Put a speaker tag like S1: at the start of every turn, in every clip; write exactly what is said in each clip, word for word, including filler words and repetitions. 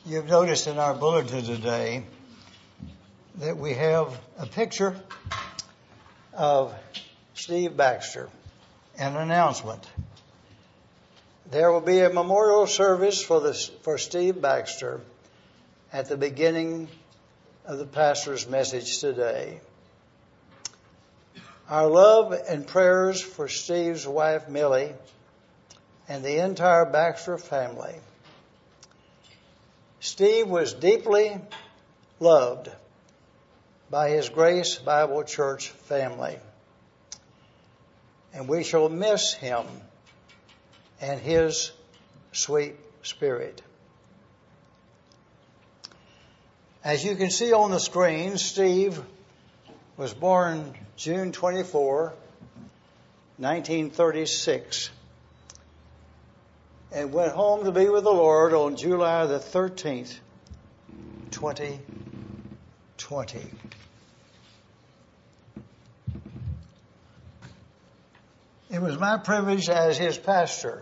S1: You've noticed in our bulletin today that we have a picture of Steve Baxter, an announcement. There will be a memorial service for the, for Steve Baxter at the beginning of the pastor's message today. Our love and prayers for Steve's wife, Millie, and the entire Baxter family. Steve was deeply loved by his Grace Bible Church family, and we shall miss him and his sweet spirit. As you can see on the screen, Steve was born June twenty-fourth, nineteen thirty-six, and went home to be with the Lord on July the thirteenth, twenty twenty. It was my privilege as his pastor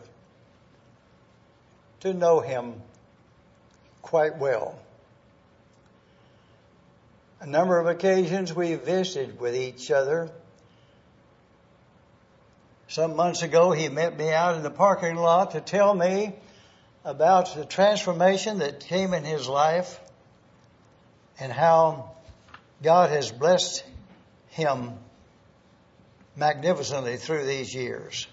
S1: to know him quite well. A number of occasions we visited with each other. Some months ago, he met me out in the parking lot to tell me about the transformation that came in his life and how God has blessed him magnificently through these years.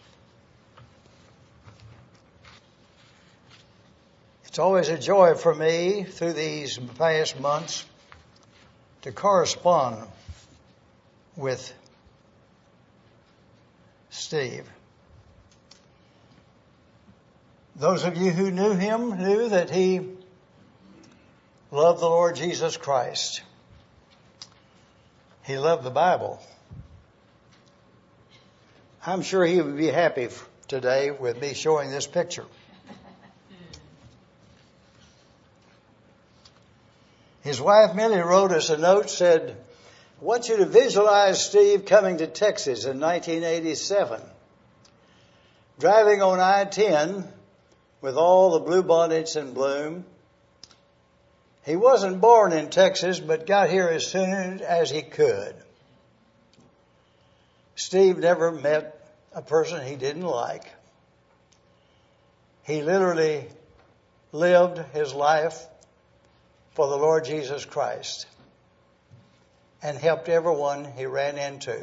S1: It's always a joy for me through these past months to correspond with Steve. Those of you who knew him knew that he loved the Lord Jesus Christ. He loved the Bible. I'm sure he would be happy today with me showing this picture. His wife Millie wrote us a note, said, I want you to visualize Steve coming to Texas in nineteen eighty-seven, driving on I ten with all the bluebonnets in bloom. He wasn't born in Texas, but got here as soon as he could. Steve never met a person he didn't like. He literally lived his life for the Lord Jesus Christ and helped everyone he ran into.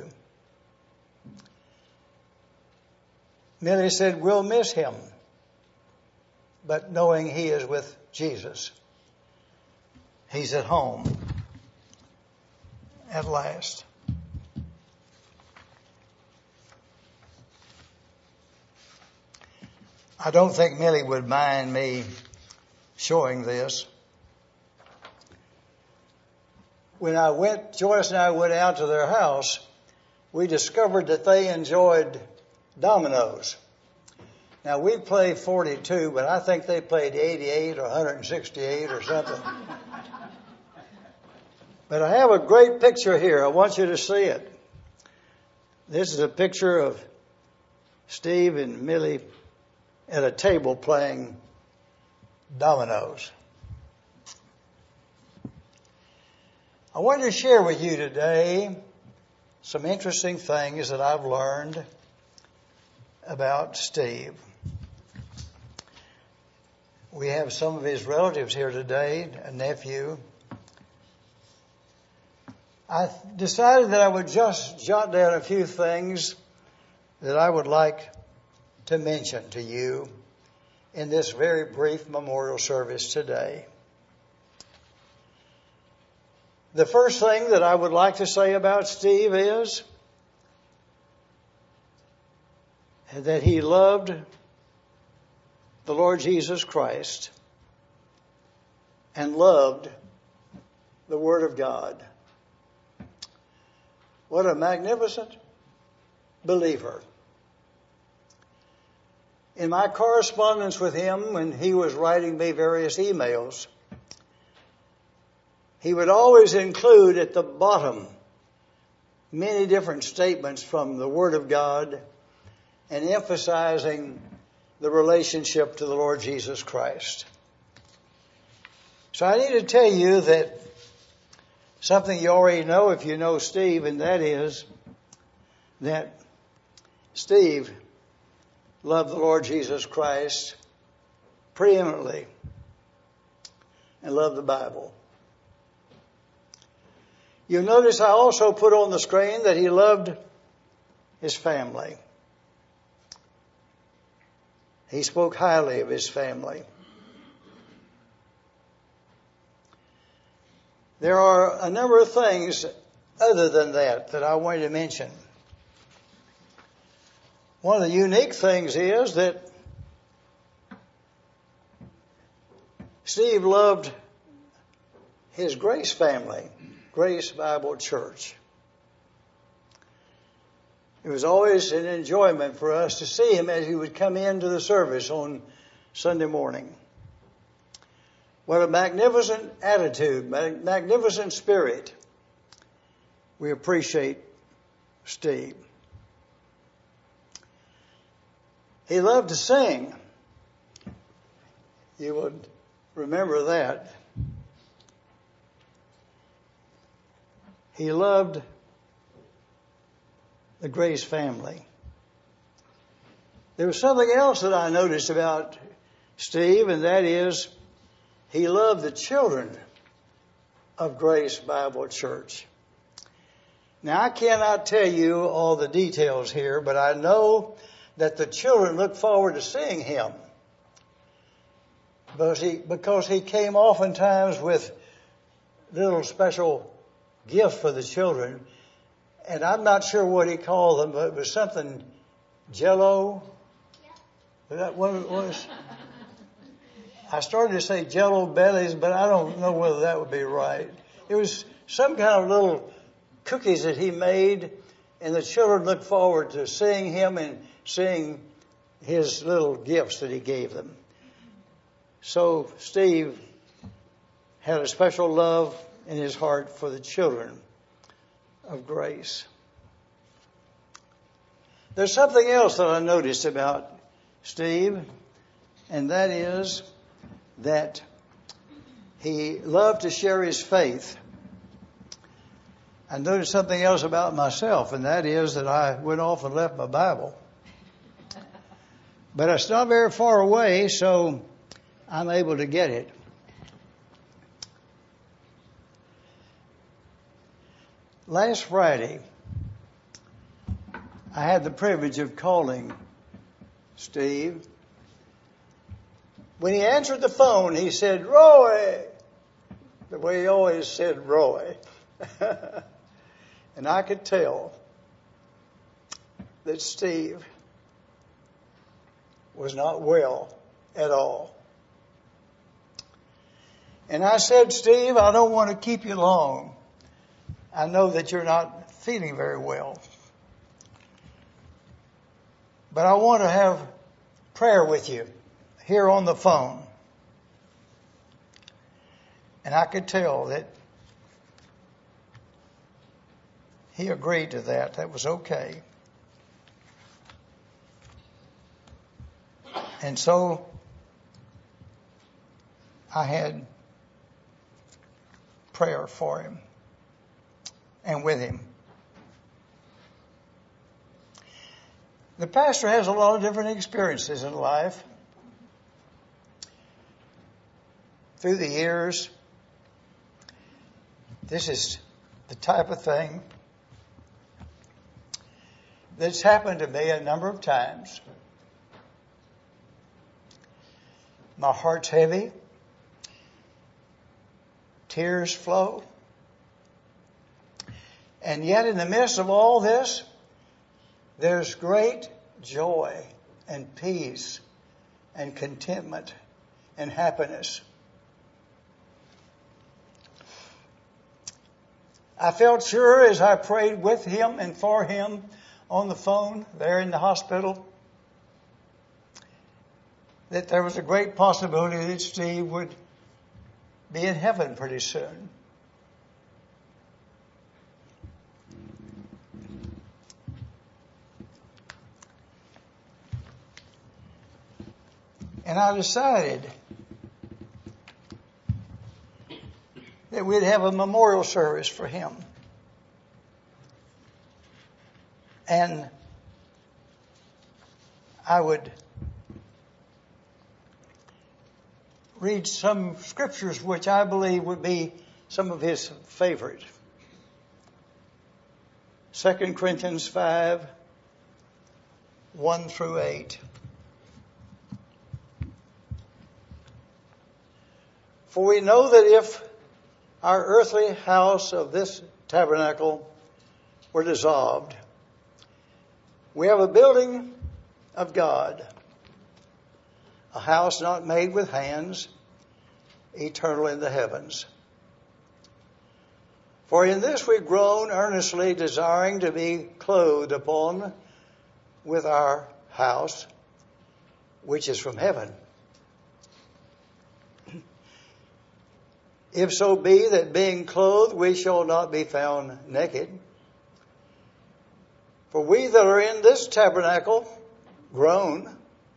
S1: Millie said, we'll miss him, but knowing he is with Jesus, he's at home at last. I don't think Millie would mind me showing this. When I went, Joyce and I went out to their house, we discovered that they enjoyed dominoes. Now, we play forty-two, but I think they played eighty-eight or one hundred sixty-eight or something. But I have a great picture here. I want you to see it. This is a picture of Steve and Millie at a table playing dominoes. I want to share with you today some interesting things that I've learned about Steve. We have some of his relatives here today, a nephew. I decided that I would just jot down a few things that I would like to mention to you in this very brief memorial service today. The first thing that I would like to say about Steve is that he loved the Lord Jesus Christ and loved the Word of God. What a magnificent believer. In my correspondence with him, when he was writing me various emails, he would always include at the bottom many different statements from the Word of God and emphasizing the relationship to the Lord Jesus Christ. So I need to tell you that something you already know if you know Steve, and that is that Steve loved the Lord Jesus Christ preeminently and loved the Bible. You'll notice I also put on the screen that he loved his family. He spoke highly of his family. There are a number of things other than that that I wanted to mention. One of the unique things is that Steve loved his Grace family, Grace Bible Church. It was always an enjoyment for us to see him as he would come into the service on Sunday morning. What a magnificent attitude, magnificent spirit. We appreciate Steve. He loved to sing. You would remember that. He loved the Grace family. There was something else that I noticed about Steve, and that is he loved the children of Grace Bible Church. Now, I cannot tell you all the details here, but I know that the children looked forward to seeing him because he, because he came oftentimes with little special gifts for the children. And I'm not sure what he called them, but it was something Jello. Yeah. Was that what it was? I started to say Jello bellies, but I don't know whether that would be right. It was some kind of little cookies that he made, and the children looked forward to seeing him and seeing his little gifts that he gave them. So Steve had a special love in his heart for the children of Grace. There's something else that I noticed about Steve, and that is that he loved to share his faith. I noticed something else about myself, and that is that I went off and left my Bible. But it's not very far away, so I'm able to get it. Last Friday, I had the privilege of calling Steve. When he answered the phone, he said, "Roy," the way he always said Roy. And I could tell that Steve was not well at all. And I said, "Steve, I don't want to keep you long. I know that you're not feeling very well. But I want to have prayer with you here on the phone." And I could tell that he agreed to that. That was okay. And so I had prayer for him and with him. The pastor has a lot of different experiences in life. Through the years, this is the type of thing that's happened to me a number of times. My heart's heavy. Tears flow. And yet in the midst of all this, there's great joy and peace and contentment and happiness. I felt sure as I prayed with him and for him on the phone there in the hospital that there was a great possibility that Steve would be in heaven pretty soon. And I decided that we'd have a memorial service for him. And I would read some scriptures which I believe would be some of his favorite. Second Corinthians five, one through eight. For we know that if our earthly house of this tabernacle were dissolved, we have a building of God, a house not made with hands, eternal in the heavens. For in this we groan earnestly, desiring to be clothed upon with our house, which is from heaven. If so be that being clothed we shall not be found naked. For we that are in this tabernacle groan,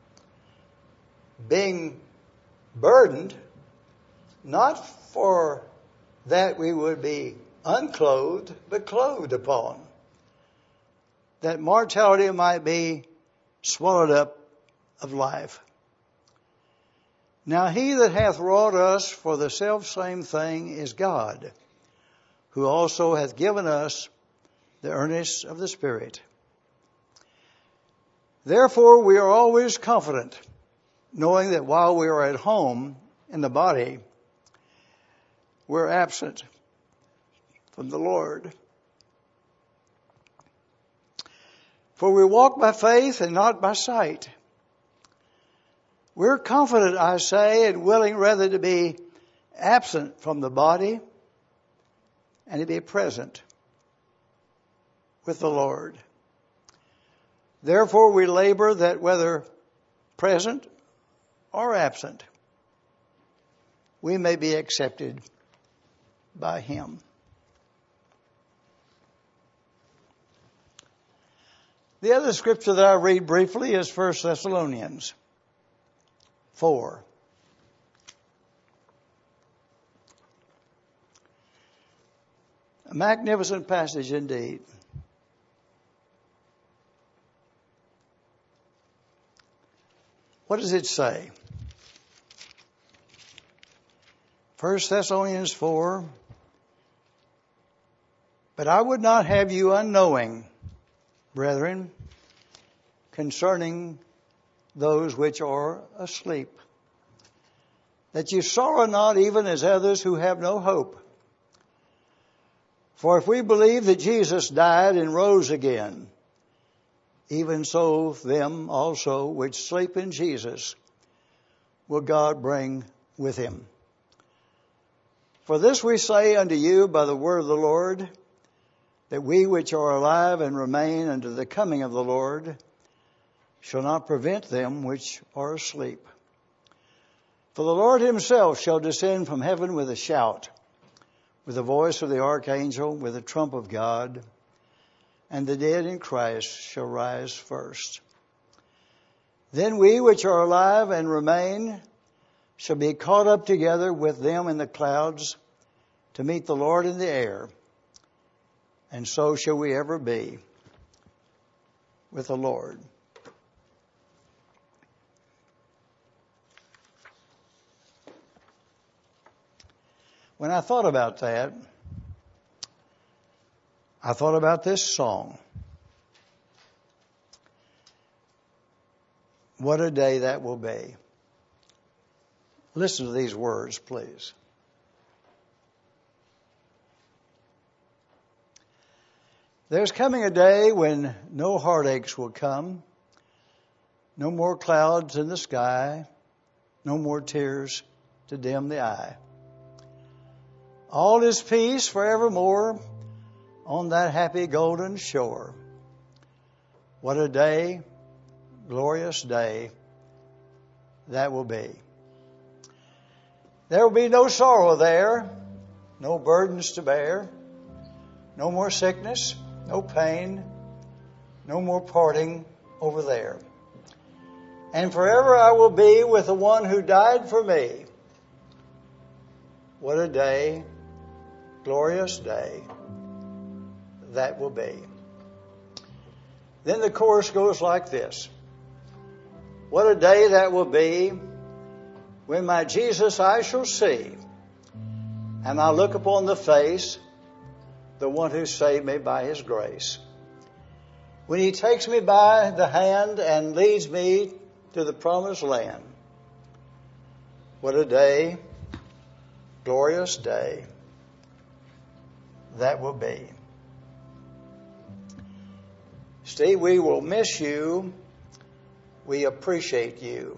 S1: being burdened, not for that we would be unclothed, but clothed upon, that mortality might be swallowed up of life. Now he that hath wrought us for the selfsame thing is God, who also hath given us the earnest of the Spirit. Therefore we are always confident, knowing that while we are at home in the body, we're absent from the Lord. For we walk by faith and not by sight. We're confident, I say, and willing rather to be absent from the body and to be present with the Lord. Therefore we labor that whether present or absent, we may be accepted by him. The other scripture that I read briefly is First Thessalonians four. A magnificent passage indeed. What does it say? First Thessalonians four. But I would not have you unknowing, brethren, concerning those which are asleep, that you sorrow not even as others who have no hope. For if we believe that Jesus died and rose again, even so them also which sleep in Jesus will God bring with him. For this we say unto you by the word of the Lord, that we which are alive and remain unto the coming of the Lord shall not prevent them which are asleep. For the Lord himself shall descend from heaven with a shout, with the voice of the archangel, with the trump of God, and the dead in Christ shall rise first. Then we which are alive and remain shall be caught up together with them in the clouds to meet the Lord in the air, and so shall we ever be with the Lord. When I thought about that, I thought about this song. What a day that will be. Listen to these words, please. There's coming a day when no heartaches will come, no more clouds in the sky, no more tears to dim the eye. All is peace forevermore on that happy golden shore. What a day, glorious day that will be. There will be no sorrow there, no burdens to bear, no more sickness, no pain, no more parting over there. And forever I will be with the one who died for me. What a day glorious day that will be. Then the chorus goes like this. What a day that will be when my Jesus I shall see, and I look upon the face, the one who saved me by his grace. When he takes me by the hand and leads me to the promised land. What a day, glorious day that will be. Steve, we will miss you. We appreciate you.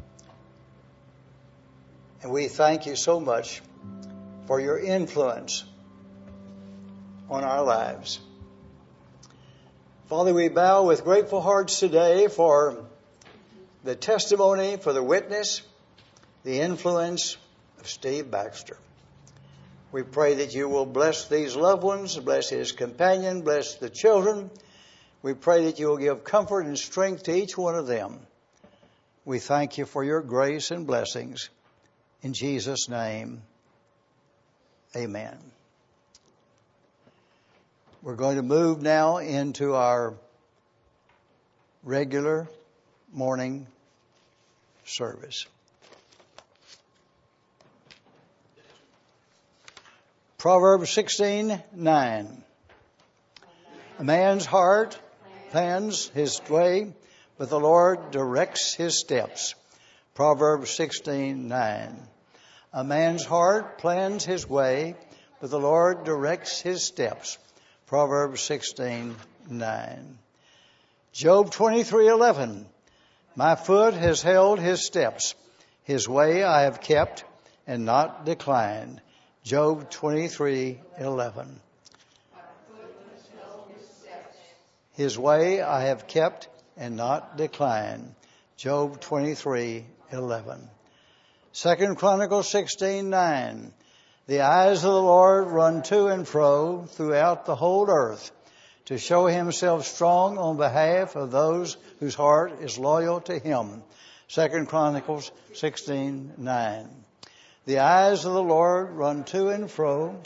S1: And we thank you so much for your influence on our lives. Father, we bow with grateful hearts today for the testimony, for the witness, the influence of Steve Baxter. We pray that you will bless these loved ones, bless his companion, bless the children. We pray that you will give comfort and strength to each one of them. We thank you for your grace and blessings. In Jesus' name, amen. We're going to move now into our regular morning service. Proverbs sixteen nine. A man's heart plans his way, but the Lord directs his steps. Proverbs sixteen nine. A man's heart plans his way, but the Lord directs his steps. Proverbs sixteen nine. Job twenty-three eleven. My foot has held his steps. His way I have kept and not declined. Job twenty-three eleven. His way I have kept and not declined. Job twenty-three eleven. Second Chronicles sixteen nine. The eyes of the Lord run to and fro throughout the whole earth to show himself strong on behalf of those whose heart is loyal to him. Second Chronicles sixteen nine. The eyes of the Lord run to and fro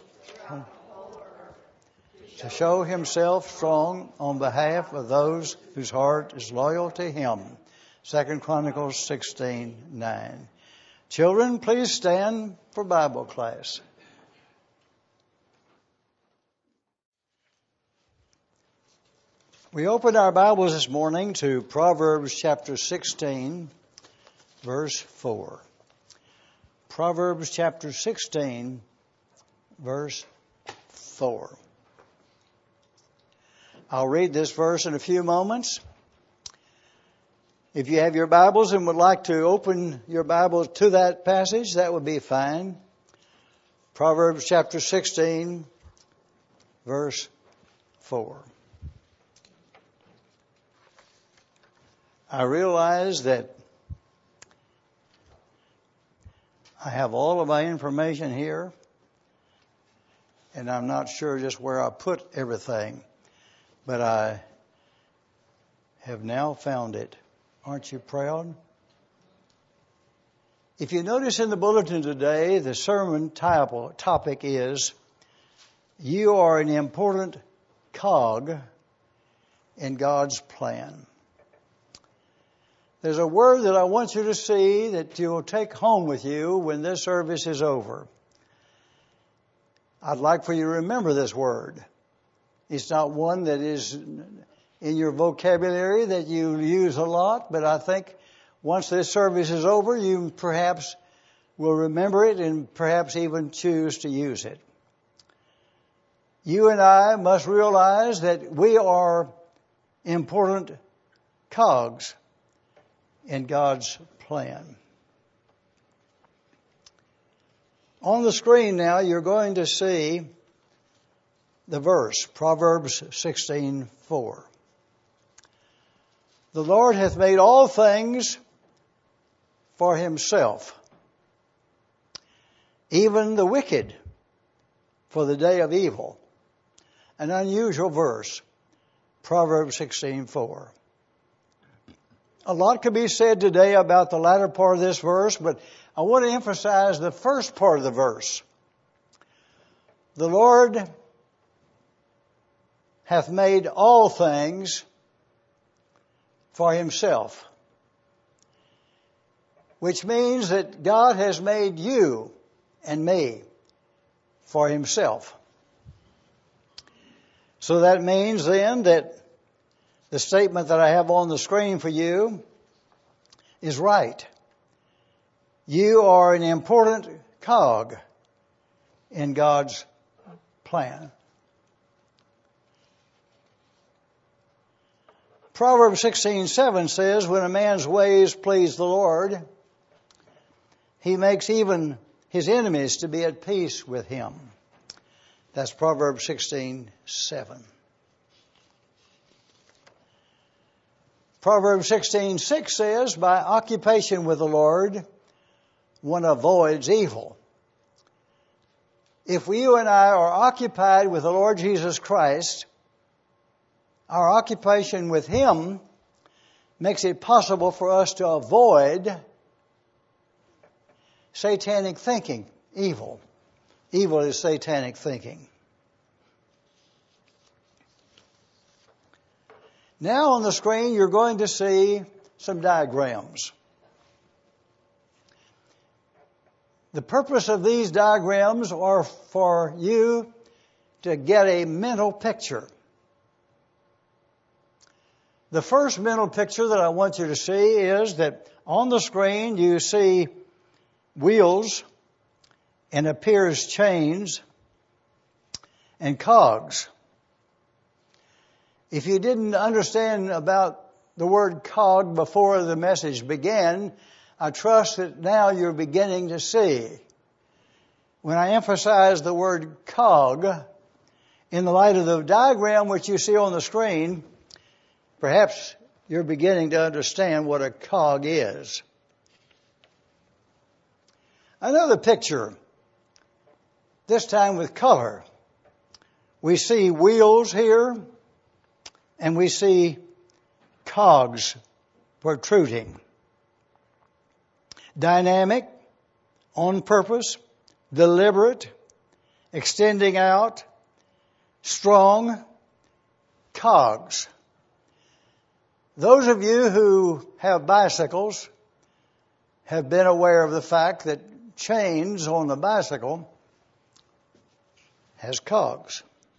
S1: to show himself strong on behalf of those whose heart is loyal to him. Second Chronicles sixteen nine. Children, please stand for Bible class. We opened our Bibles this morning to Proverbs chapter sixteen, verse four. Proverbs chapter sixteen, verse four. I'll read this verse in a few moments. If you have your Bibles and would like to open your Bible to that passage, that would be fine. Proverbs chapter sixteen, verse four. I realize that I have all of my information here, and I'm not sure just where I put everything, but I have now found it. Aren't you proud? If you notice in the bulletin today, the sermon topic is, you are an important cog in God's plan. There's a word that I want you to see that you'll take home with you when this service is over. I'd like for you to remember this word. It's not one that is in your vocabulary that you use a lot, but I think once this service is over, you perhaps will remember it and perhaps even choose to use it. You and I must realize that we are important cogs in God's plan. On the screen now, you're going to see the verse, Proverbs sixteen four. The Lord hath made all things for himself, even the wicked for the day of evil. An unusual verse, Proverbs sixteen four. A lot could be said today about the latter part of this verse, but I want to emphasize the first part of the verse. the Lord hath made all things for himself, which means that God has made you and me for himself. So that means then that the statement that I have on the screen for you is right. You are an important cog in God's plan. Proverbs sixteen seven says, when a man's ways please the Lord, he makes even his enemies to be at peace with him. That's Proverbs sixteen seven. Proverbs sixteen six says, by occupation with the Lord, one avoids evil. If you and I are occupied with the Lord Jesus Christ, our occupation with him makes it possible for us to avoid satanic thinking, evil. Evil is satanic thinking. Now on the screen you're going to see some diagrams. The purpose of these diagrams are for you to get a mental picture. The first mental picture that I want you to see is that on the screen you see wheels and appears chains and cogs. If you didn't understand about the word cog before the message began, I trust that now you're beginning to see. When I emphasize the word cog, in the light of the diagram which you see on the screen, perhaps you're beginning to understand what a cog is. Another picture, this time with color. We see wheels here, and we see cogs protruding. Dynamic, on purpose, deliberate, extending out, strong, cogs. Those of you who have bicycles have been aware of the fact that chains on the bicycle has cogs.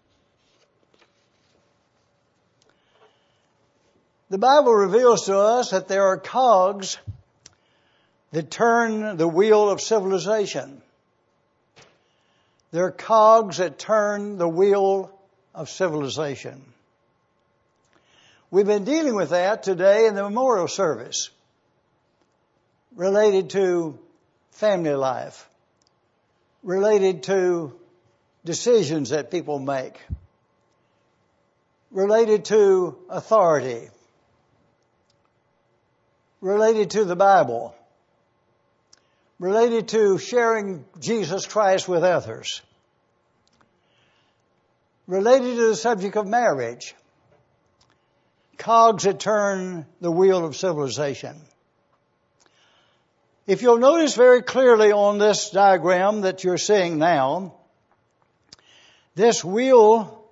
S1: The Bible reveals to us that there are cogs that turn the wheel of civilization. There are cogs that turn the wheel of civilization. We've been dealing with that today in the memorial service related to family life, related to decisions that people make, related to authority, related to the Bible, related to sharing Jesus Christ with others, related to the subject of marriage, cogs that turn the wheel of civilization. If you'll notice very clearly on this diagram that you're seeing now, this wheel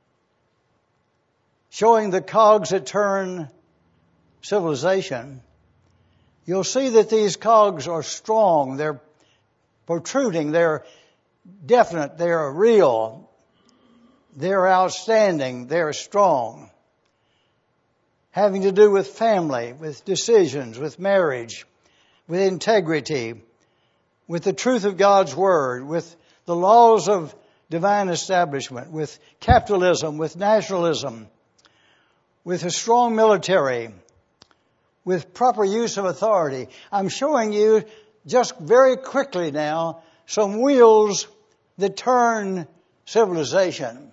S1: showing the cogs that turn civilization, you'll see that these cogs are strong, they're protruding, they're definite, they're real, they're outstanding, they're strong. Having to do with family, with decisions, with marriage, with integrity, with the truth of God's Word, with the laws of divine establishment, with capitalism, with nationalism, with a strong military, with proper use of authority. I'm showing you just very quickly now some wheels that turn civilization.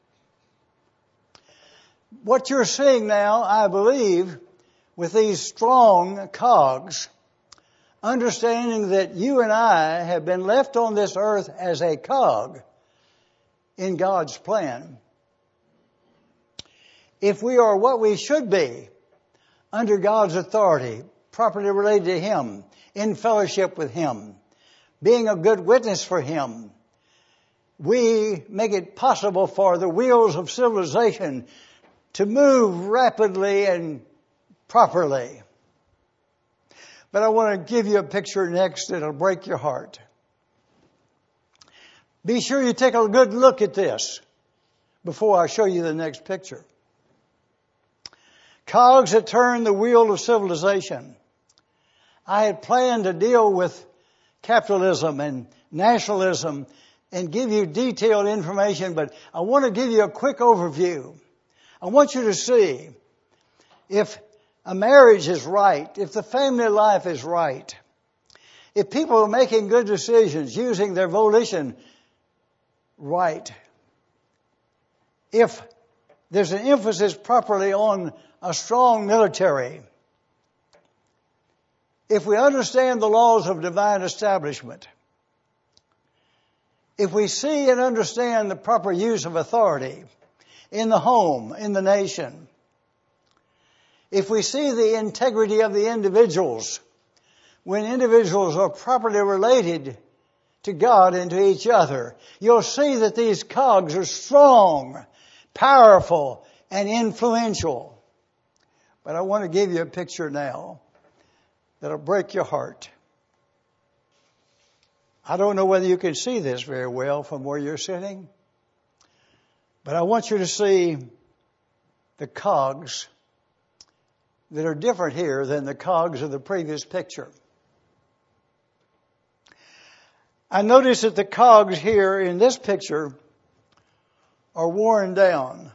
S1: What you're seeing now, I believe, with these strong cogs, understanding that you and I have been left on this earth as a cog in God's plan. If we are what we should be, under God's authority, properly related to Him, in fellowship with Him, being a good witness for Him, we make it possible for the wheels of civilization to move rapidly and properly. But I want to give you a picture next that'll break your heart. Be sure you take a good look at this before I show you the next picture. Cogs that turn the wheel of civilization. I had planned to deal with capitalism and nationalism and give you detailed information, but I want to give you a quick overview. I want you to see if a marriage is right, if the family life is right, if people are making good decisions, using their volition right, if there's an emphasis properly on a strong military, if we understand the laws of divine establishment, if we see and understand the proper use of authority in the home, in the nation, if we see the integrity of the individuals, when individuals are properly related to God and to each other, you'll see that these cogs are strong, powerful, and influential. But I want to give you a picture now that'll break your heart. I don't know whether you can see this very well from where you're sitting, but I want you to see the cogs that are different here than the cogs of the previous picture. I notice that the cogs here in this picture are worn down.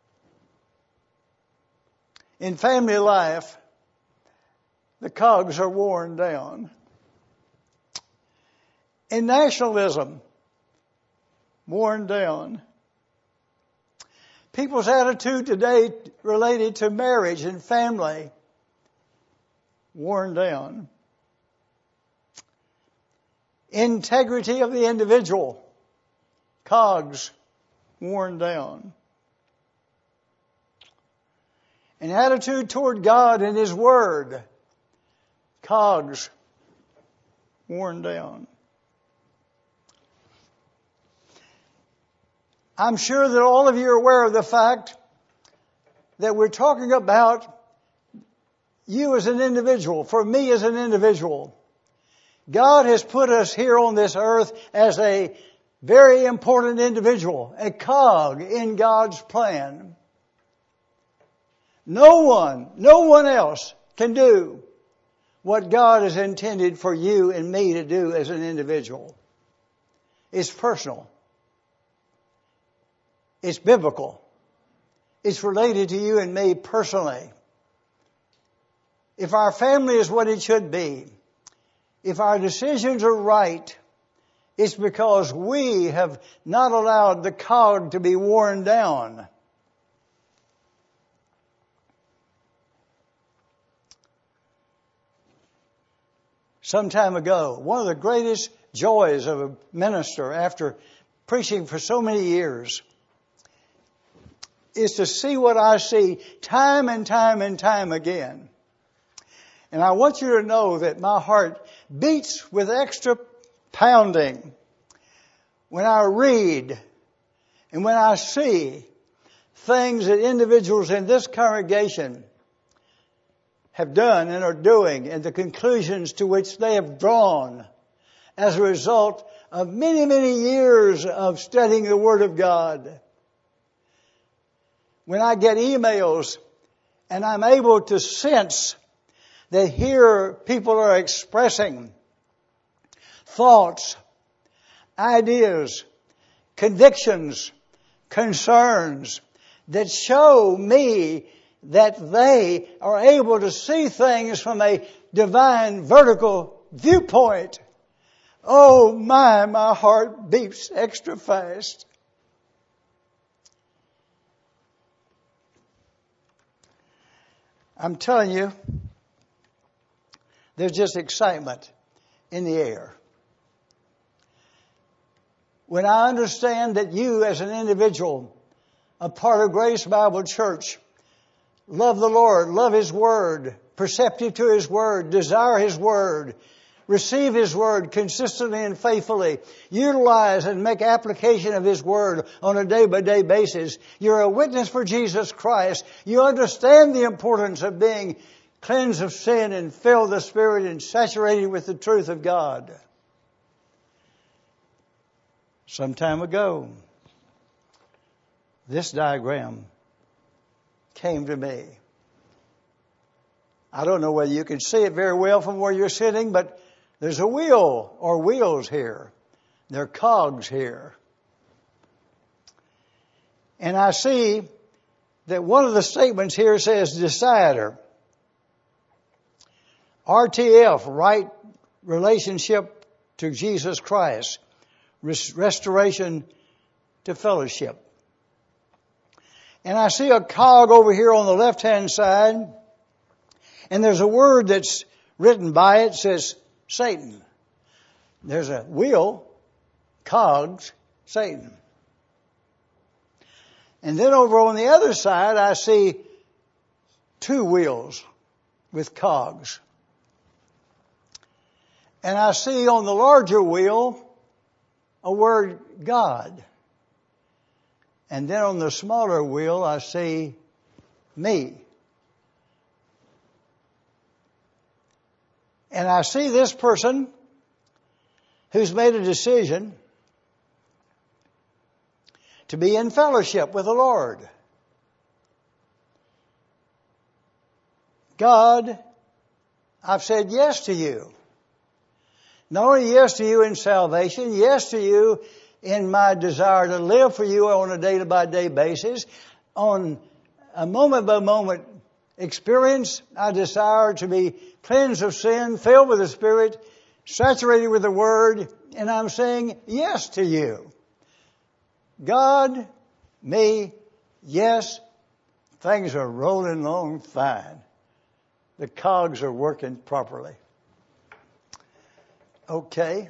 S1: In family life, the cogs are worn down. In nationalism, worn down. People's attitude today related to marriage and family, worn down. Integrity of the individual, cogs, worn down. An attitude toward God and His Word, cogs, worn down. I'm sure that all of you are aware of the fact that we're talking about you as an individual, for me as an individual. God has put us here on this earth as a very important individual, a cog in God's plan. No one, no one else can do what God has intended for you and me to do as an individual. It's personal. It's biblical. It's related to you and me personally. If our family is what it should be, if our decisions are right, it's because we have not allowed the cog to be worn down. Some time ago, one of the greatest joys of a minister after preaching for so many years is to see what I see time and time and time again. And I want you to know that my heart beats with extra pounding when I read and when I see things that individuals in this congregation have done and are doing, and the conclusions to which they have drawn as a result of many, many years of studying the Word of God. When I get emails and I'm able to sense that here people are expressing thoughts, ideas, convictions, concerns that show me that they are able to see things from a divine vertical viewpoint. Oh my, my heart beats extra fast. I'm telling you, there's just excitement in the air. When I understand that you as an individual, a part of Grace Bible Church, love the Lord, love His Word, perceptive to His Word, desire His Word, receive His Word consistently and faithfully, utilize and make application of His Word on a day-by-day basis, you're a witness for Jesus Christ. You understand the importance of being cleansed of sin and filled with the Spirit and saturated with the truth of God. Some time ago, this diagram came to me. I don't know whether you can see it very well from where you're sitting, but there's a wheel or wheels here. There are cogs here. And I see that one of the statements here says decider. R T F, right relationship to Jesus Christ. Restoration to fellowship. And I see a cog over here on the left-hand side. And there's a word that's written by it, says Satan. There's a wheel, cogs, Satan. And then over on the other side, I see two wheels with cogs. And I see on the larger wheel a word God. And then on the smaller wheel, I see me. And I see this person who's made a decision to be in fellowship with the Lord. God, I've said yes to you. Not only yes to you in salvation, yes to you in my desire to live for you on a day-by-day basis. On a moment-by-moment experience, I desire to be cleansed of sin, filled with the Spirit, saturated with the Word, and I'm saying yes to you. God, me, yes, things are rolling along fine. The cogs are working properly. Okay.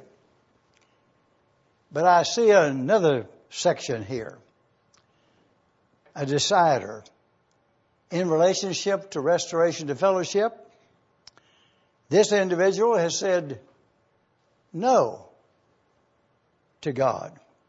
S1: But I see another section here. A decider. In relationship to restoration to fellowship, this individual has said no to God.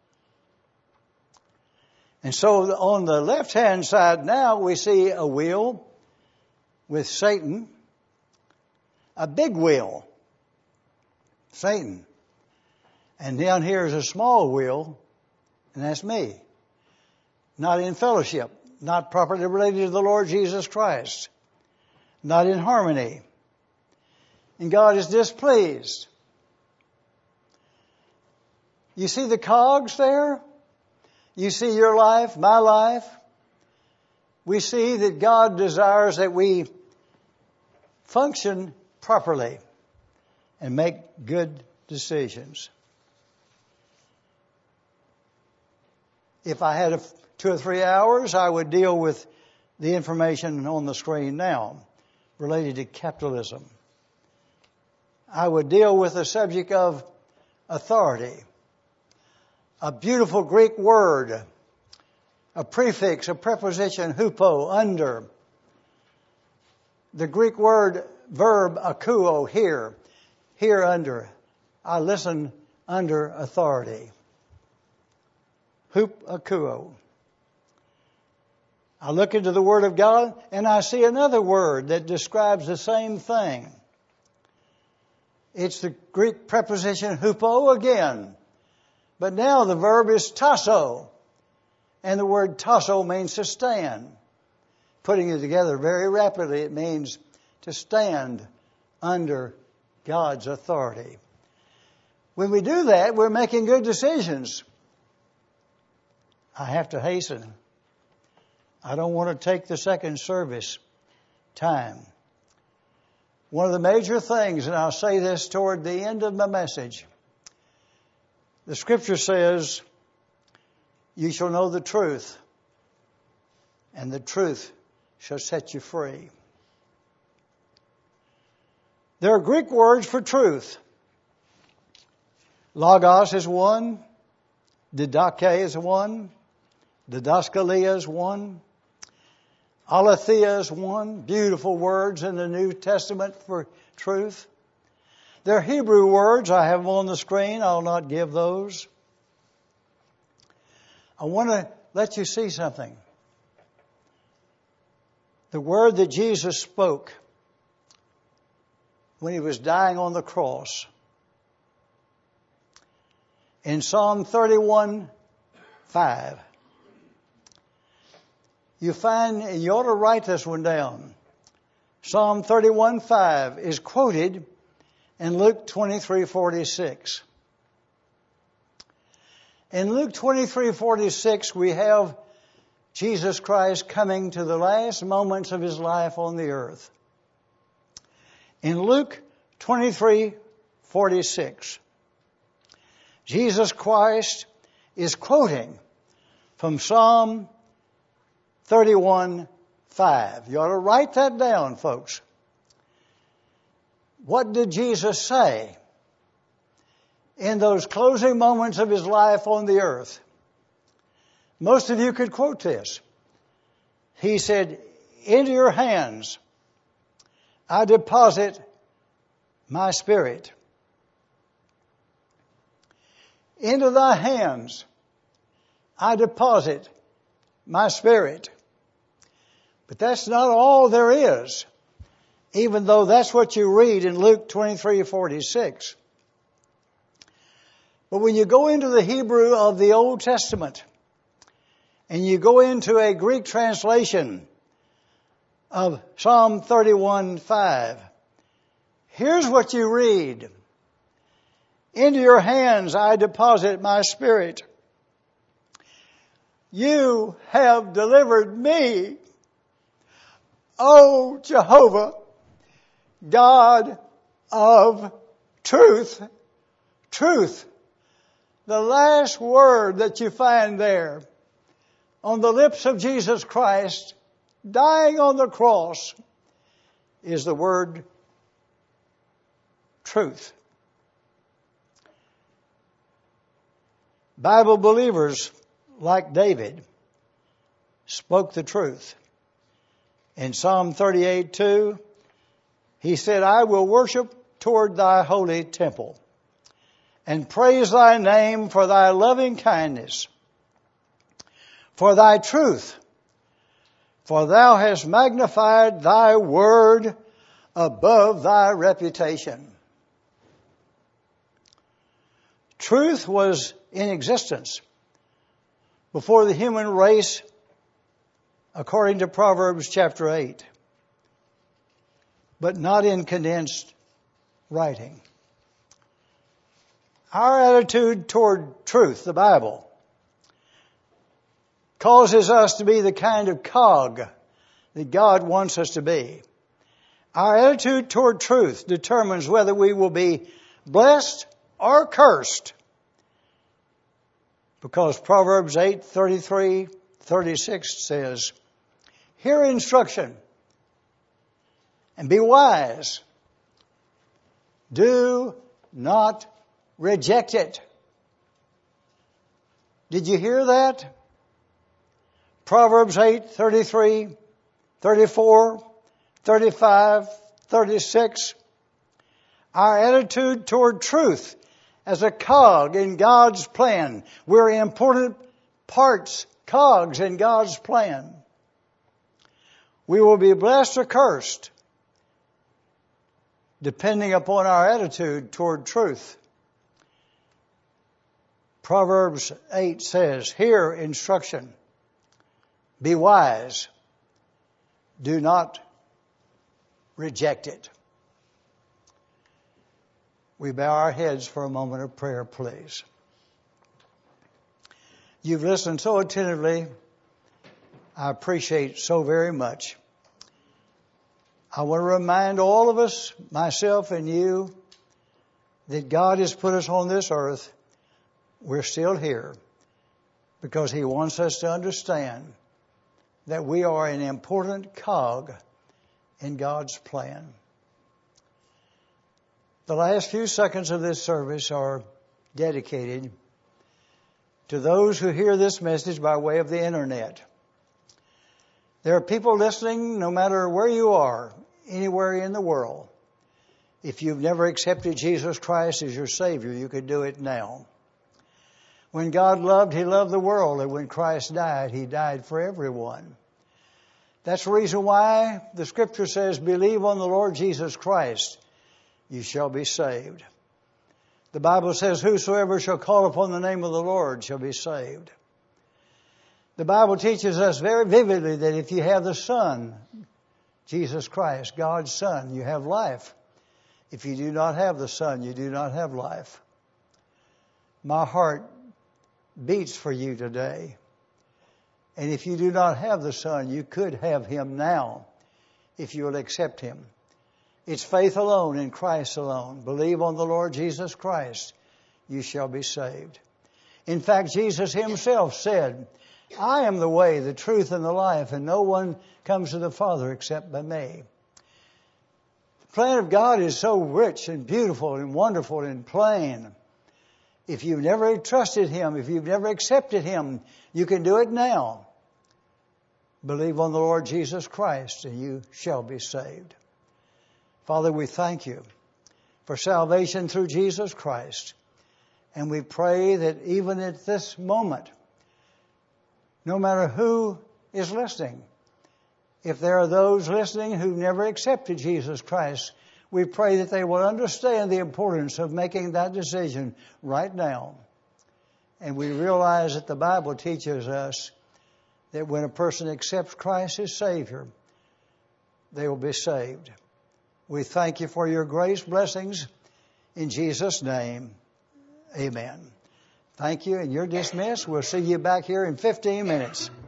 S1: And so on the left-hand side now we see a wheel with Satan, a big wheel, Satan. And down here is a small wheel, and that's me. Not in fellowship, not properly related to the Lord Jesus Christ, not in harmony. And God is displeased. You see the cogs there? You see your life, my life? We see that God desires that we function properly and make good decisions. If I had a, two or three hours, I would deal with the information on the screen now related to capitalism. I would deal with the subject of authority. A beautiful Greek word, a prefix, a preposition, hupo, under. The Greek word, verb, akuo, here, here under. I listen under authority. Hup akuo. I look into the Word of God and I see another word that describes the same thing. It's the Greek preposition hupo again. But now the verb is tasso. And the word tasso means to stand. Putting it together very rapidly, it means to stand under God's authority. When we do that, we're making good decisions. I have to hasten. I don't want to take the second service time. One of the major things, and I'll say this toward the end of my message, the Scripture says, you shall know the truth, and the truth shall set you free. There are Greek words for truth. Logos is one. Didache is one. Didaskalia is one. Aletheia is one. Beautiful words in the New Testament for truth. They're Hebrew words. I have them on the screen. I'll not give those. I want to let you see something. The word that Jesus spoke when he was dying on the cross. In Psalm thirty-one, five. You find, you ought to write this one down. Psalm thirty-one, five is quoted in Luke twenty-three, forty-six. In Luke twenty-three, forty-six, we have Jesus Christ coming to the last moments of his life on the earth. In Luke twenty-three, forty-six, Jesus Christ is quoting from Psalm thirty-one, five. You ought to write that down, folks. What did Jesus say in those closing moments of his life on the earth? Most of you could quote this. He said, "Into your hands I deposit my spirit." Into thy hands I deposit my spirit. But that's not all there is, even though that's what you read in Luke twenty-three, forty-six. But when you go into the Hebrew of the Old Testament, and you go into a Greek translation of Psalm thirty-one, five, here's what you read. Into your hands I deposit my spirit. You have delivered me, O Jehovah, God of truth. Truth. The last word that you find there on the lips of Jesus Christ, dying on the cross, is the word truth. Bible believers like David spoke the truth. In Psalm thirty-eight, two, he said, "I will worship toward thy holy temple and praise thy name for thy loving kindness, for thy truth, for thou hast magnified thy word above thy reputation." Truth was in existence before the human race, according to Proverbs chapter eight, but not in condensed writing. Our attitude toward truth, the Bible, causes us to be the kind of cog that God wants us to be. Our attitude toward truth determines whether we will be blessed or cursed. Because Proverbs eight, thirty-three, thirty-six says, "Hear instruction and be wise. Do not reject it." Did you hear that? Proverbs eight, thirty-three, thirty-four, thirty-five, thirty-six. Our attitude toward truth as a cog in God's plan. We're important parts, cogs in God's plan. We will be blessed or cursed depending upon our attitude toward truth. Proverbs eight says, "Hear instruction. Be wise. Do not reject it." We bow our heads for a moment of prayer, please. You've listened so attentively. I appreciate so very much. I want to remind all of us, myself and you, that God has put us on this earth. We're still here because He wants us to understand that we are an important cog in God's plan. The last few seconds of this service are dedicated to those who hear this message by way of the internet. There are people listening no matter where you are, anywhere in the world. If you've never accepted Jesus Christ as your Savior, you could do it now. When God loved, He loved the world. And when Christ died, He died for everyone. That's the reason why the Scripture says, believe on the Lord Jesus Christ, you shall be saved. The Bible says, whosoever shall call upon the name of the Lord shall be saved. The Bible teaches us very vividly that if you have the Son, Jesus Christ, God's Son, you have life. If you do not have the Son, you do not have life. My heart beats for you today. And if you do not have the Son, you could have Him now if you will accept Him. It's faith alone in Christ alone. Believe on the Lord Jesus Christ, you shall be saved. In fact, Jesus Himself said, I am the way, the truth, and the life, and no one comes to the Father except by me. The plan of God is so rich and beautiful and wonderful and plain. If you've never trusted Him, if you've never accepted Him, you can do it now. Believe on the Lord Jesus Christ, and you shall be saved. Father, we thank You for salvation through Jesus Christ. And we pray that even at this moment, no matter who is listening, if there are those listening who've never accepted Jesus Christ, we pray that they will understand the importance of making that decision right now. And we realize that the Bible teaches us that when a person accepts Christ as Savior, they will be saved. We thank You for Your grace, blessings. In Jesus' name, amen. Thank you, and you're dismissed. We'll see you back here in fifteen minutes.